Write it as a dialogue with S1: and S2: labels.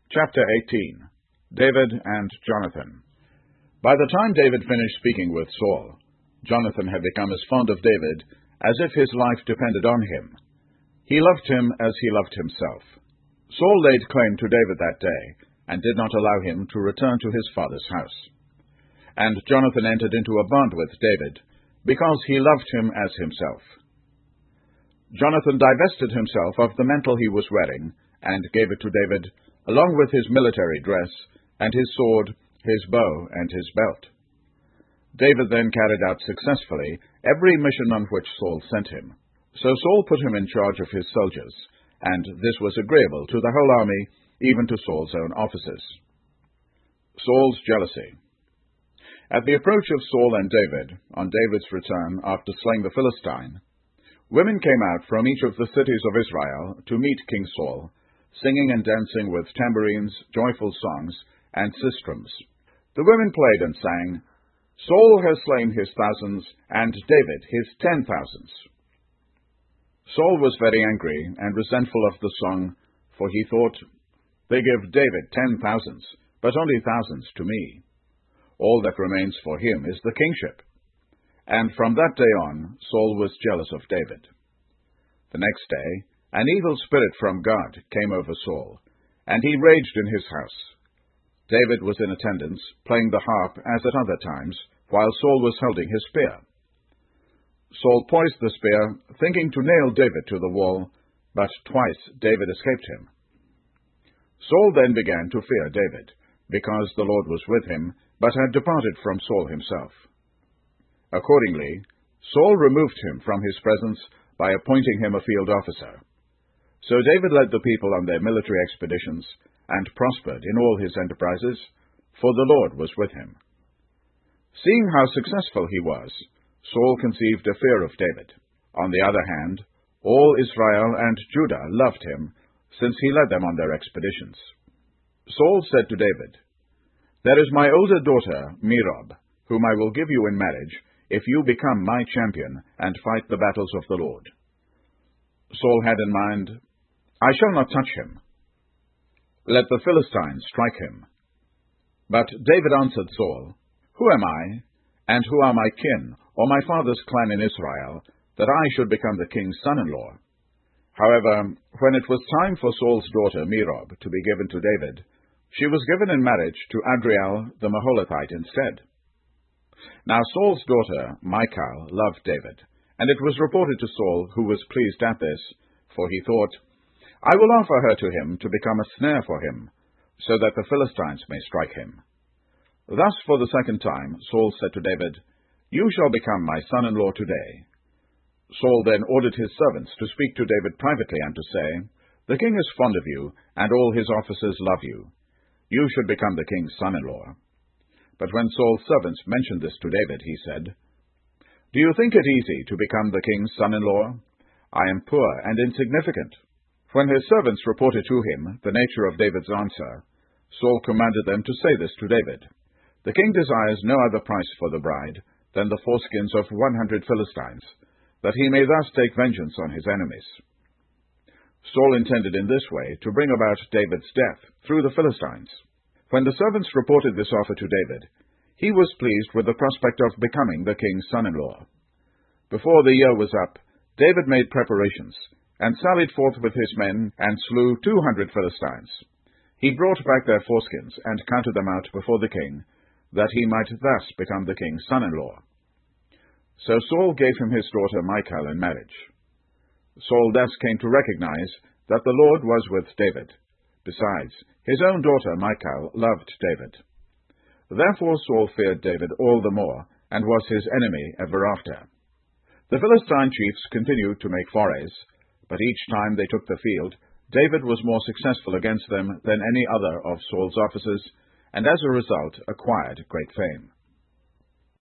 S1: Chapter 18. David and Jonathan. By the time David finished speaking with Saul, Jonathan had become as fond of David as if his life depended on him. He loved him as he loved himself. Saul laid claim to David that day, and did not allow him to return to his father's house. And Jonathan entered into a bond with David, because he loved him as himself. Jonathan divested himself of the mantle he was wearing, and gave it to David, along with his military dress, and his sword, his bow, and his belt. David then carried out successfully every mission on which Saul sent him. So Saul put him in charge of his soldiers, and this was agreeable to the whole army, even to Saul's own officers. Saul's jealousy. At the approach of Saul and David, on David's return after slaying the Philistine, women came out from each of the cities of Israel to meet King Saul, singing and dancing with tambourines, joyful songs, and sistrums. The women played and sang, "Saul has slain his thousands, and David his 10,000s." Saul was very angry and resentful of the song, for he thought, "They give David 10,000s, but only thousands to me. All that remains for him is the kingship." And from that day on, Saul was jealous of David. The next day, an evil spirit from God came over Saul, and he raged in his house. David was in attendance, playing the harp as at other times, while Saul was holding his spear. Saul poised the spear, thinking to nail David to the wall, but twice David escaped him. Saul then began to fear David, because the Lord was with him, but had departed from Saul himself. Accordingly, Saul removed him from his presence by appointing him a field officer. So David led the people on their military expeditions, and prospered in all his enterprises, for the Lord was with him. Seeing how successful he was, Saul conceived a fear of David. On the other hand, all Israel and Judah loved him, since he led them on their expeditions. Saul said to David, "There is my older daughter, Merob, whom I will give you in marriage, if you become my champion and fight the battles of the Lord." Saul had in mind, "I shall not touch him. Let the Philistines strike him." But David answered Saul, "Who am I, and who are my kin, or my father's clan in Israel, that I should become the king's son-in-law?" However, when it was time for Saul's daughter Merob to be given to David, she was given in marriage to Adriel the Meholathite instead. Now Saul's daughter Michal loved David, and it was reported to Saul, who was pleased at this, for he thought, "I will offer her to him to become a snare for him, so that the Philistines may strike him." Thus for the second time Saul said to David, "You shall become my son-in-law today." Saul then ordered his servants to speak to David privately and to say, "The king is fond of you, and all his officers love you. You should become the king's son-in-law." But when Saul's servants mentioned this to David, he said, "Do you think it easy to become the king's son-in-law? I am poor and insignificant." When his servants reported to him the nature of David's answer, Saul commanded them to say this to David, "The king desires no other price for the bride than the foreskins of 100 Philistines, that he may thus take vengeance on his enemies." Saul intended in this way to bring about David's death through the Philistines. When the servants reported this offer to David, he was pleased with the prospect of becoming the king's son-in-law. Before the year was up, David made preparations, and sallied forth with his men, and slew 200 Philistines. He brought back their foreskins, and counted them out before the king, that he might thus become the king's son-in-law. So Saul gave him his daughter Michal in marriage. Saul thus came to recognize that the Lord was with David. Besides, his own daughter Michal loved David. Therefore Saul feared David all the more, and was his enemy ever after. The Philistine chiefs continued to make forays, but each time they took the field, David was more successful against them than any other of Saul's officers, and as a result acquired great fame.